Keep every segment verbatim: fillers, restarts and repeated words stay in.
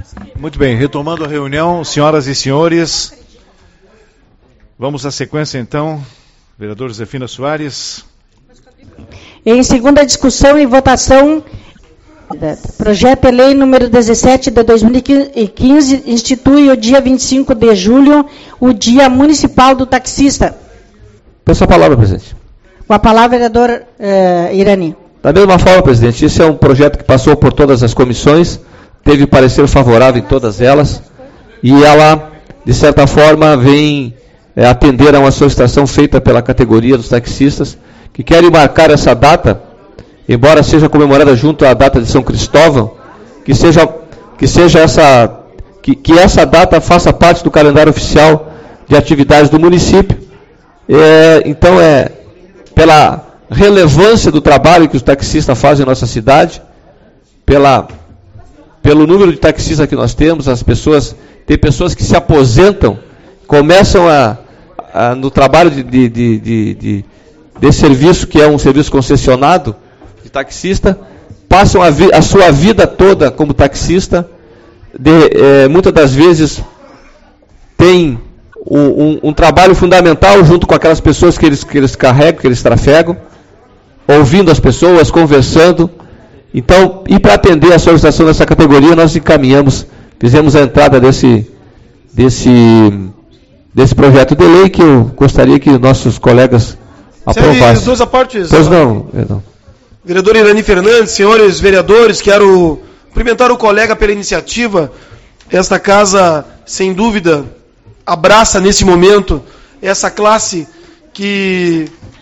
Muito bem, retomando a reunião, senhoras e senhores, vamos à sequência então. Vereador Josefina Soares. Em segunda discussão e votação, projeto de lei número dezessete de dois mil e quinze, institui o dia vinte e cinco de julho, o Dia Municipal do Taxista. Peço a palavra, presidente. Com a palavra, vereador eh, Irani. Da mesma forma, presidente, esse é um projeto que passou por todas as comissões, teve parecer favorável em todas elas, e ela, de certa forma, vem é, atender a uma solicitação feita pela categoria dos taxistas, que querem marcar essa data, embora seja comemorada junto à data de São Cristóvão, que seja, que seja essa, que, que essa data faça parte do calendário oficial de atividades do município. É, então, é pela relevância do trabalho que os taxistas fazem em nossa cidade, pela, pelo número de taxistas que nós temos, as pessoas, tem pessoas que se aposentam, começam a, a, no trabalho de, de, de, de, de, desse serviço, que é um serviço concessionado de taxista, passam a, vi, a sua vida toda como taxista, de, é, muitas das vezes tem um, um, um trabalho fundamental junto com aquelas pessoas que eles, que eles carregam, que eles trafegam, ouvindo as pessoas, conversando. Então, e para atender a solicitação dessa categoria, nós encaminhamos, fizemos a entrada desse, desse, desse projeto de lei, que eu gostaria que nossos colegas aprovassem. Duas partes. Pois não, não. Vereador Irani Fernandes, senhores vereadores, quero cumprimentar o colega pela iniciativa. Esta casa, sem dúvida, abraça nesse momento essa classe que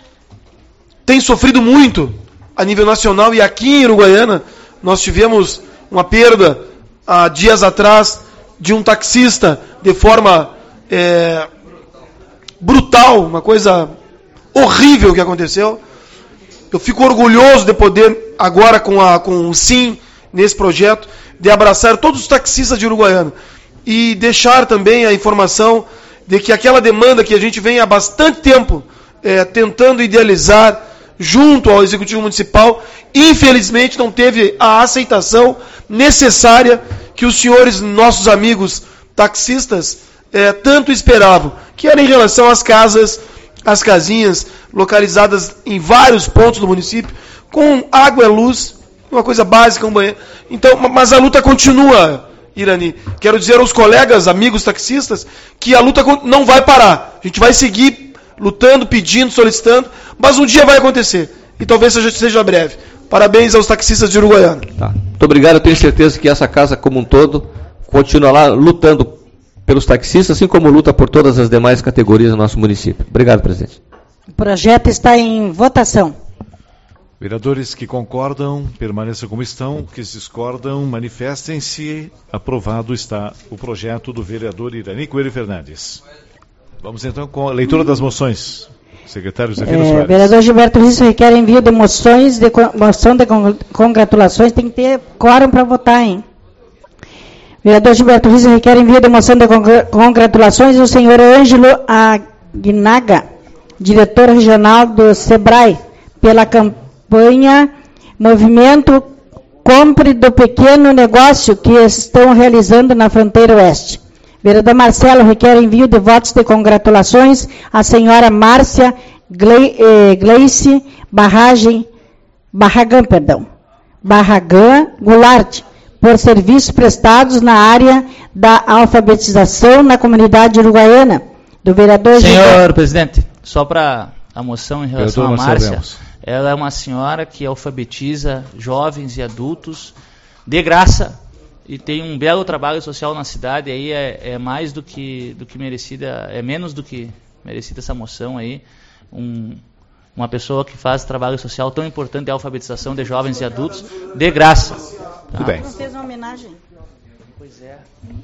tem sofrido muito a nível nacional, e aqui em Uruguaiana nós tivemos uma perda há dias atrás de um taxista de forma é, brutal, uma coisa horrível que aconteceu. Eu fico orgulhoso de poder, agora com, a, com o Sim, nesse projeto, de abraçar todos os taxistas de Uruguaiana e deixar também a informação de que aquela demanda que a gente vem há bastante tempo é, tentando idealizar junto ao Executivo Municipal, infelizmente não teve a aceitação necessária que os senhores, nossos amigos taxistas, é, tanto esperavam, que era em relação às casas, às casinhas localizadas em vários pontos do município, com água e luz, uma coisa básica, um banheiro. Então, mas a luta continua, Irani. Quero dizer aos colegas, amigos taxistas, que a luta não vai parar. A gente vai seguir lutando, pedindo, solicitando, mas um dia vai acontecer. E talvez seja, seja breve. Parabéns aos taxistas de Uruguaiana. Tá. Muito obrigado. Eu tenho certeza que essa casa, como um todo, continua lá lutando pelos taxistas, assim como luta por todas as demais categorias do nosso município. Obrigado, presidente. O projeto está em votação. Vereadores que concordam, permaneçam como estão. Que discordam, manifestem-se. Aprovado está o projeto do vereador Irani Coelho Fernandes. Vamos então com a leitura das moções. Secretário Josefina é, Soares. Vereador Gilberto Risso requer envio de moções, de moção de congratulações. Tem que ter quórum para votar, hein? Vereador Gilberto Risso requer envio de moção de congratulações ao senhor Ângelo Aguinaga, diretor regional do SEBRAE, pela campanha Movimento Compre do Pequeno Negócio que estão realizando na fronteira oeste. Vereador Marcelo requer envio de votos de congratulações à senhora Márcia Gleice Barragem, Barragão, perdão, Barragão Goulart, por serviços prestados na área da alfabetização na comunidade uruguaiana. Do vereador Senhor Gilberto. Presidente, só para a moção em relação Vereador à Marcelo Márcia, ela é uma senhora que alfabetiza jovens e adultos de graça, e tem um belo trabalho social na cidade. Aí é, é mais do que, do que merecida, é menos do que merecida essa moção aí. Um, uma pessoa que faz trabalho social tão importante de alfabetização de jovens e adultos, de graça. Tá? Tudo bem. Não fez uma homenagem? Pois é.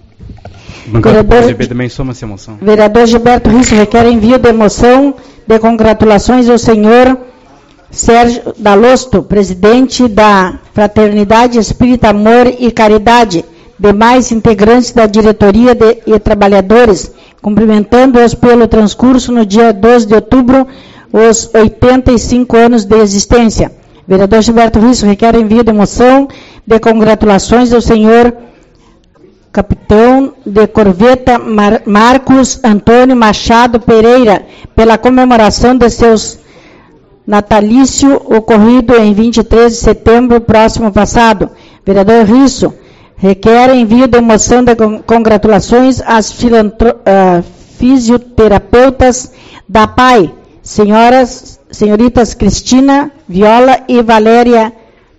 Vereador, também soma essa moção. Vereador Gilberto Risso requer envio de moção de congratulações ao senhor Sérgio Dalosto, presidente da Fraternidade Espírita Amor e Caridade, demais integrantes da diretoria de, e trabalhadores, cumprimentando-os pelo transcurso no dia doze de outubro, os oitenta e cinco anos de existência. Vereador Gilberto Risso requer envio de moção de congratulações ao senhor capitão de corveta Mar- Marcos Antônio Machado Pereira, pela comemoração de seus natalício ocorrido em vinte e três de setembro próximo passado. Vereador Risso requer envio de moção de congratulações às filantro- uh, fisioterapeutas da P A I, senhoras, senhoritas Cristina Viola e Valéria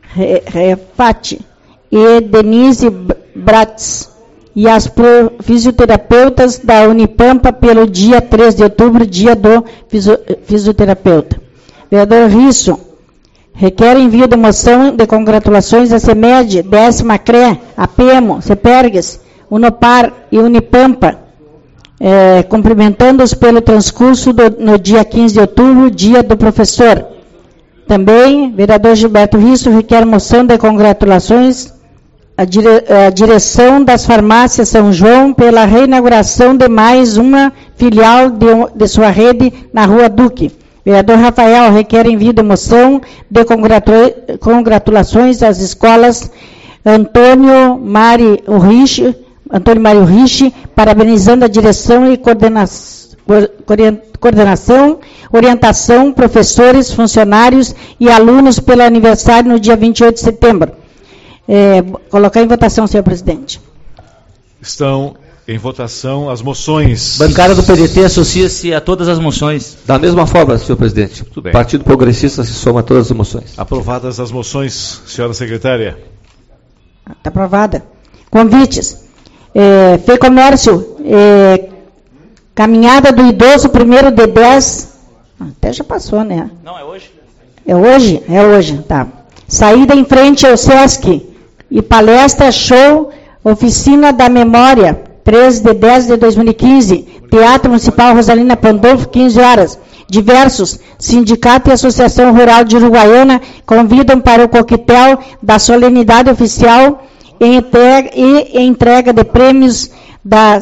Refati e Denise Bratz, e as fisioterapeutas da Unipampa pelo dia três de outubro, dia do fisioterapeuta. Vereador Risso requer envio de moção de congratulações à CEMED, décima C R E, a PEMO, CEPERGS, Unopar e Unipampa, eh, cumprimentando-os pelo transcurso do, no dia quinze de outubro, dia do professor. Também, vereador Gilberto Risso requer moção de congratulações à dire, à direção das farmácias São João pela reinauguração de mais uma filial de, de sua rede na Rua Duque. Vereador Rafael requer envio de moção de congratula, congratulações às escolas Antônio Mari Urrich, Antônio Mário Urrich, parabenizando a direção e coordenação, coordenação, orientação, professores, funcionários e alunos pelo aniversário no dia vinte e oito de setembro. É, colocar em votação, senhor presidente. Estão em votação as moções. Bancada do P D T associa-se a todas as moções. Da mesma forma, senhor presidente. Tudo bem. Partido Progressista se soma a todas as moções. Aprovadas as moções, senhora secretária. Está aprovada. Convites. É, FEComércio, é, caminhada do idoso, primeiro de dez. Até já passou, né? Não, é hoje? É hoje? É hoje, tá. Saída em frente ao Sesc. E palestra, show, oficina da memória, três de dez de dois mil e quinze. Teatro Municipal Rosalina Pandolfo, quinze horas. Diversos, Sindicato e Associação Rural de Uruguaiana convidam para o coquetel da solenidade oficial e entrega, e entrega de prêmios da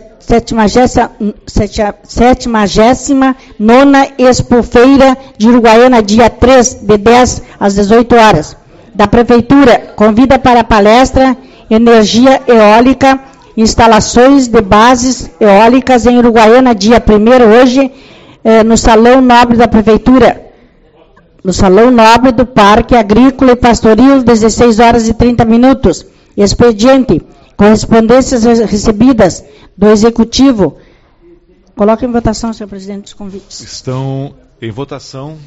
setagésima nona Expofeira de Uruguaiana, dia três de dez às dezoito horas. Da Prefeitura, convida para a palestra Energia Eólica, instalações de bases eólicas em Uruguaiana, dia primeiro, hoje, eh, no Salão Nobre da Prefeitura, no Salão Nobre do Parque Agrícola e Pastoril, dezesseis horas e trinta minutos. Expediente, correspondências recebidas do Executivo. Coloque em votação, senhor presidente, os convites. Estão em votação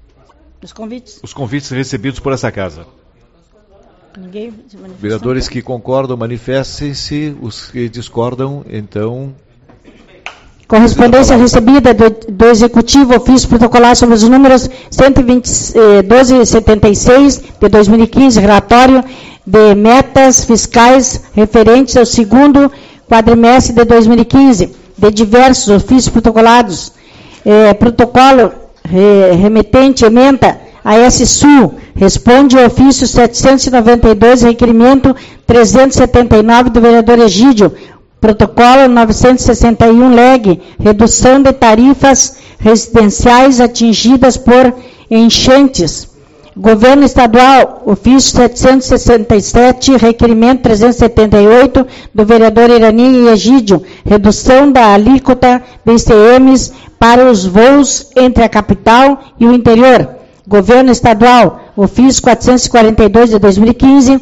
Os convites. os convites recebidos por essa casa. Ninguém se manifestou. Vereadores que concordam, manifestem-se. Os que discordam, então... Correspondência recebida do, do Executivo, ofício protocolar sobre os números cento e vinte, eh, doze setenta e seis de dois mil e quinze, relatório de metas fiscais referentes ao segundo quadrimestre de dois mil e quinze, de diversos ofícios protocolados, eh, protocolo re, remetente, ementa, A S Sul, responde ao ofício setecentos e noventa e dois, requerimento trezentos e setenta e nove do vereador Egídio, protocolo novecentos e sessenta e um, L E G, redução de tarifas residenciais atingidas por enchentes. Governo Estadual, ofício setecentos e sessenta e sete, requerimento trezentos e setenta e oito do vereador Irani e Egídio, redução da alíquota de I C Ms para os voos entre a capital e o interior. Governo Estadual, ofício quatrocentos e quarenta e dois de dois mil e quinze,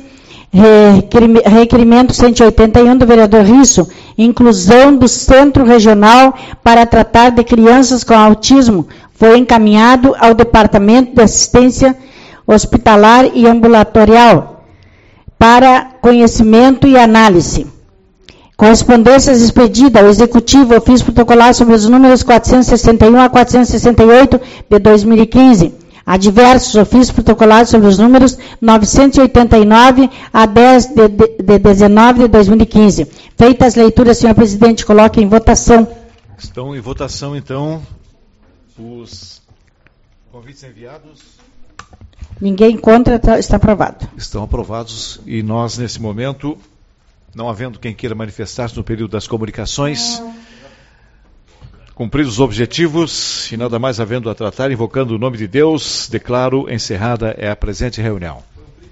requerimento cento e oitenta e um do vereador Risso, inclusão do Centro Regional para tratar de crianças com autismo, foi encaminhado ao Departamento de Assistência Hospitalar e Ambulatorial para conhecimento e análise. Correspondências expedidas ao Executivo, ofício protocolar sobre os números quatrocentos e sessenta e um a quatrocentos e sessenta e oito de dois mil e quinze. Há diversos ofícios protocolados sobre os números novecentos e oitenta e nove a dez de, de, de dezenove de dois mil e quinze. Feitas as leituras, senhor presidente, coloque em votação. Estão em votação, então, os convites enviados. Ninguém contra, tá, está aprovado. Estão aprovados e nós, nesse momento, não havendo quem queira manifestar-se no período das comunicações, cumpridos os objetivos e nada mais havendo a tratar, invocando o nome de Deus, declaro encerrada a presente reunião.